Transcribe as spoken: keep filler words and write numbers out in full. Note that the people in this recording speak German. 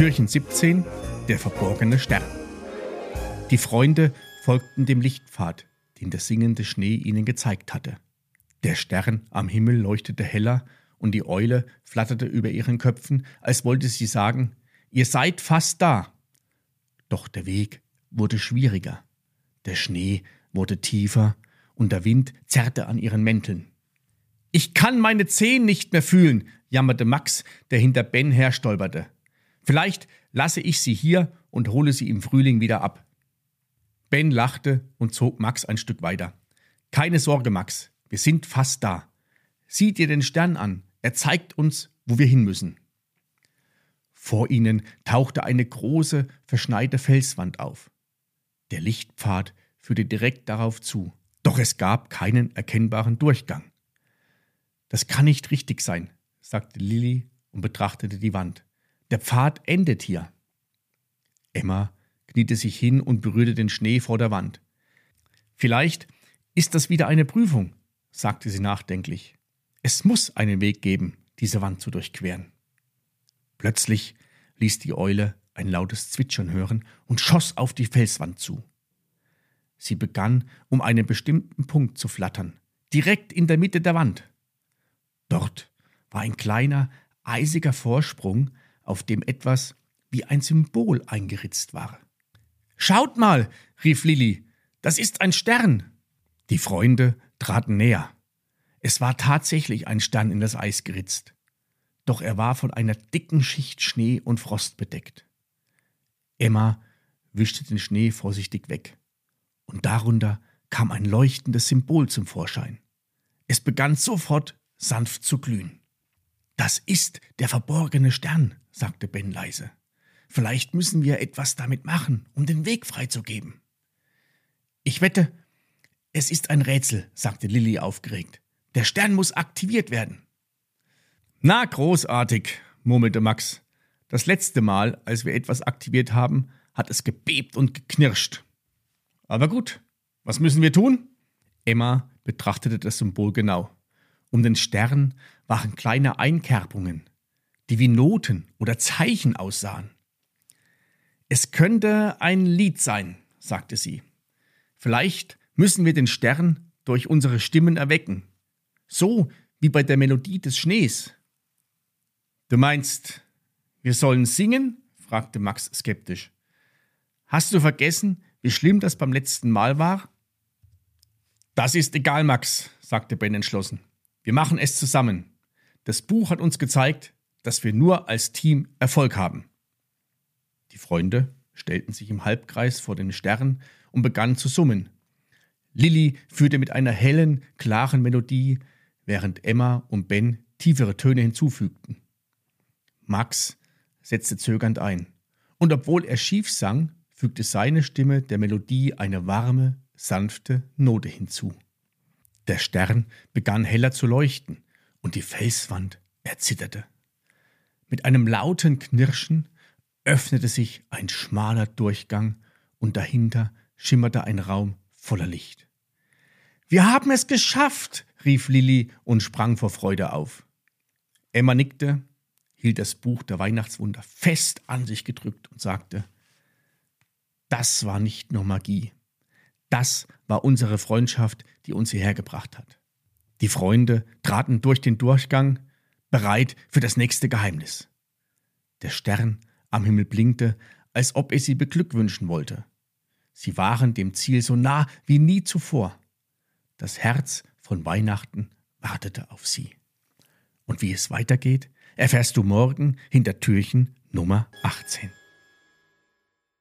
Türchen siebzehn, der verborgene Stern. Die Freunde folgten dem Lichtpfad, den der singende Schnee ihnen gezeigt hatte. Der Stern am Himmel leuchtete heller und die Eule flatterte über ihren Köpfen, als wollte sie sagen, ihr seid fast da. Doch der Weg wurde schwieriger. Der Schnee wurde tiefer und der Wind zerrte an ihren Mänteln. »Ich kann meine Zehen nicht mehr fühlen«, jammerte Max, der hinter Ben herstolperte. »Vielleicht lasse ich sie hier und hole sie im Frühling wieder ab.« Ben lachte und zog Max ein Stück weiter. »Keine Sorge, Max, wir sind fast da. Sieh dir den Stern an, er zeigt uns, wo wir hin müssen.« Vor ihnen tauchte eine große, verschneite Felswand auf. Der Lichtpfad führte direkt darauf zu, doch es gab keinen erkennbaren Durchgang. »Das kann nicht richtig sein«, sagte Lilli und betrachtete die Wand. »Der Pfad endet hier.« Emma kniete sich hin und berührte den Schnee vor der Wand. »Vielleicht ist das wieder eine Prüfung«, sagte sie nachdenklich. »Es muss einen Weg geben, diese Wand zu durchqueren.« Plötzlich ließ die Eule ein lautes Zwitschern hören und schoss auf die Felswand zu. Sie begann, um einen bestimmten Punkt zu flattern, direkt in der Mitte der Wand. Dort war ein kleiner, eisiger Vorsprung, auf dem etwas wie ein Symbol eingeritzt war. »Schaut mal«, rief Lilli, »das ist ein Stern.« Die Freunde traten näher. Es war tatsächlich ein Stern in das Eis geritzt. Doch er war von einer dicken Schicht Schnee und Frost bedeckt. Emma wischte den Schnee vorsichtig weg. Und darunter kam ein leuchtendes Symbol zum Vorschein. Es begann sofort sanft zu glühen. »Das ist der verborgene Stern«, sagte Ben leise. »Vielleicht müssen wir etwas damit machen, um den Weg freizugeben.« »Ich wette, es ist ein Rätsel«, sagte Lilli aufgeregt. »Der Stern muss aktiviert werden.« »Na, großartig«, murmelte Max. »Das letzte Mal, als wir etwas aktiviert haben, hat es gebebt und geknirscht.« »Aber gut, was müssen wir tun?« Emma betrachtete das Symbol genau. Um den Stern waren kleine Einkerbungen, die wie Noten oder Zeichen aussahen. »Es könnte ein Lied sein«, sagte sie. »Vielleicht müssen wir den Stern durch unsere Stimmen erwecken. So wie bei der Melodie des Schnees.« »Du meinst, wir sollen singen?«, fragte Max skeptisch. »Hast du vergessen, wie schlimm das beim letzten Mal war?« »Das ist egal, Max«, sagte Ben entschlossen. »Wir machen es zusammen. Das Buch hat uns gezeigt, dass wir nur als Team Erfolg haben.« Die Freunde stellten sich im Halbkreis vor den Stern und begannen zu summen. Lilli führte mit einer hellen, klaren Melodie, während Emma und Ben tiefere Töne hinzufügten. Max setzte zögernd ein, und obwohl er schief sang, fügte seine Stimme der Melodie eine warme, sanfte Note hinzu. Der Stern begann heller zu leuchten und die Felswand erzitterte. Mit einem lauten Knirschen öffnete sich ein schmaler Durchgang und dahinter schimmerte ein Raum voller Licht. »Wir haben es geschafft«, rief Lilli und sprang vor Freude auf. Emma nickte, hielt das Buch der Weihnachtswunder fest an sich gedrückt und sagte, »Das war nicht nur Magie. Das war unsere Freundschaft, die uns hierher gebracht hat.« Die Freunde traten durch den Durchgang, bereit für das nächste Geheimnis. Der Stern am Himmel blinkte, als ob er sie beglückwünschen wollte. Sie waren dem Ziel so nah wie nie zuvor. Das Herz von Weihnachten wartete auf sie. Und wie es weitergeht, erfährst du morgen hinter Türchen Nummer achtzehn.